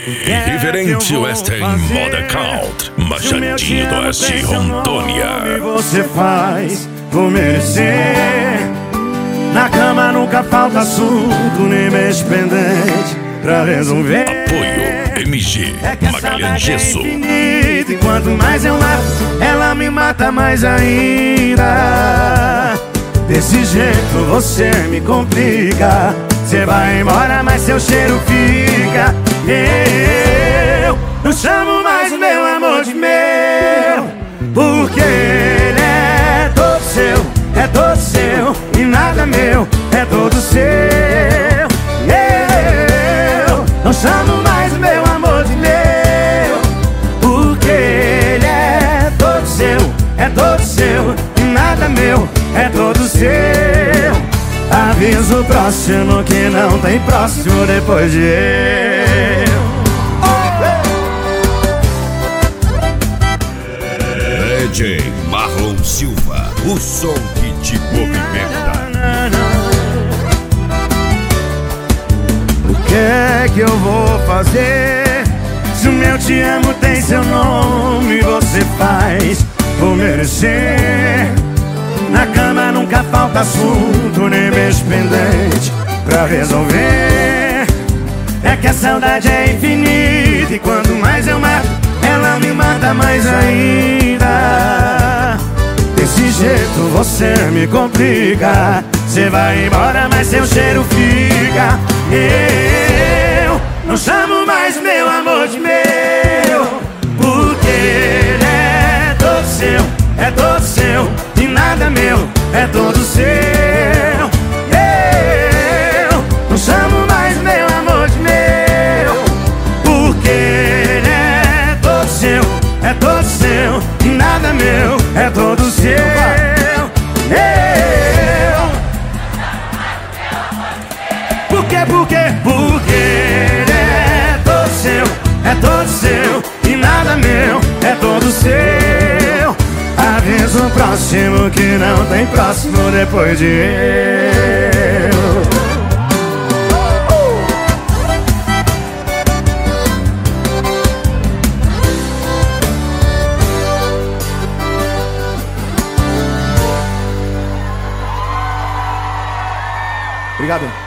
Irreverente Western Moda Count, Machadinho do Oeste, Rondônia. Você faz por merecer. Na cama nunca falta assunto, nem mês pendente pra resolver. Apoio MG, Magalhães Gesso. E quanto mais eu mato, ela me mata mais ainda. Desse jeito você me complica. Você vai embora, mas seu cheiro fica. Eu não chamo mais o meu amor de meu, porque ele é todo seu, e nada meu, é todo seu. Eu não chamo mais o meu amor de meu, porque ele é todo seu, e nada meu, é todo seu. Aviso o próximo que não tem próximo depois de eu. DJ Marlon Silva, o som que te movimenta. O que é que eu vou fazer? Se o meu te amo tem seu nome, você faz por merecer. Na cama nunca falta assunto, nem beijo pendente pra resolver. É que a saudade é infinita, e quanto mais eu mato, ela me mata mais ainda. Desse jeito você me complica. Você vai embora, mas seu cheiro fica. Eu não chamo mais meu amor de meu, porque ele é todo seu, e nada meu, é todo seu. Eu não chamo mais meu amor de meu, porque ele é todo seu, e nada meu, é todo seu. Eu porque ele é todo seu, e nada meu, é todo seu. Aviso o próximo que não tem próximo depois de eu. Obrigado.